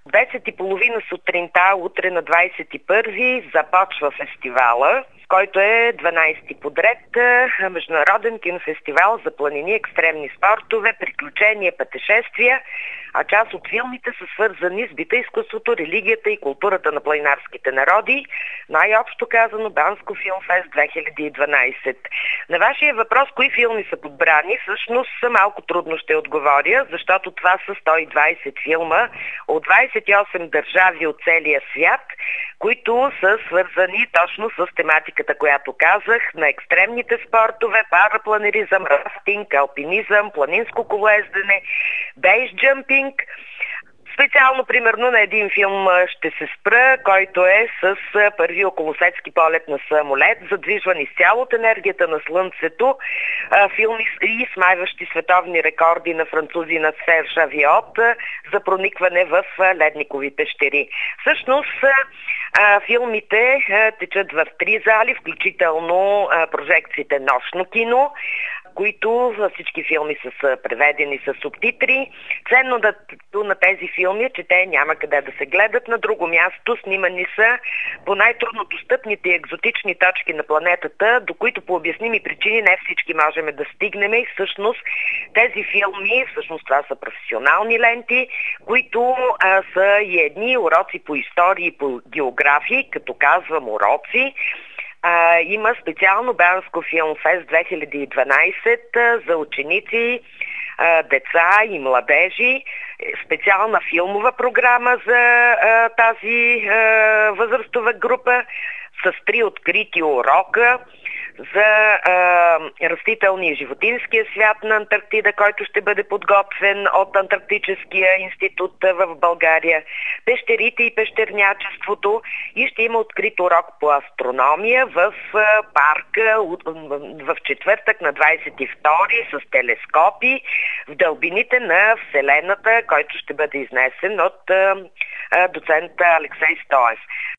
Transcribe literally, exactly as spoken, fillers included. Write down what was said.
десет и половина сутринта, утре на двадесет и първи, започва фестивала, който е дванадесети подред международен кинофестивал за планини, екстремни спортове, приключения, пътешествия, а част от филмите са свързани с бита, изкуството, религията и културата на планинарските народи, най-общо казано Банско филмфест две хиляди и дванадесет. На вашия въпрос, кои филми са подбрани, всъщност малко трудно ще отговоря, защото това са сто и двадесет филма от двадесет и осем държави от целия свят, които са свързани точно с тематиката, която казах, на екстремните спортове, парапланеризъм, рафтинг, алпинизъм, планинско колоездене, бейсджъмпинг. Специално, примерно, на един филм ще се спра, който е с първи околосветски полет на самолет, задвижван изцяло от енергията на Слънцето, филми и смайващи световни рекорди на французина Серж Авиот за проникване в ледникови пещери. Всъщност, филмите течат в три зали, включително прожекциите Нощно кино, които всички филми са преведени с субтитри. Ценно да, на тези филми е, че те няма къде да се гледат на друго място. Снимани са по най-трудно достъпните и екзотични точки на планетата, до които по обясними причини не всички можем да стигнем. И всъщност тези филми, всъщност това са професионални ленти, които а, са и едни уроци по история и по география, като казвам уроци. А, има специално Банско филмфест две хиляди и дванадесет а, за ученици, а, деца и младежи. Специална филмова програма за а, тази а, възрастова група с три открити урока за а, растителния и животинския свят на Антарктида, който ще бъде подготвен от Антарктическия институт в България, пещерите и пещернячеството, и ще има открит урок по астрономия в а, парка в четвъртък на двадесет и втори с телескопи в дълбините на Вселената, който ще бъде изнесен от а, а, доцент Алексей Стоев.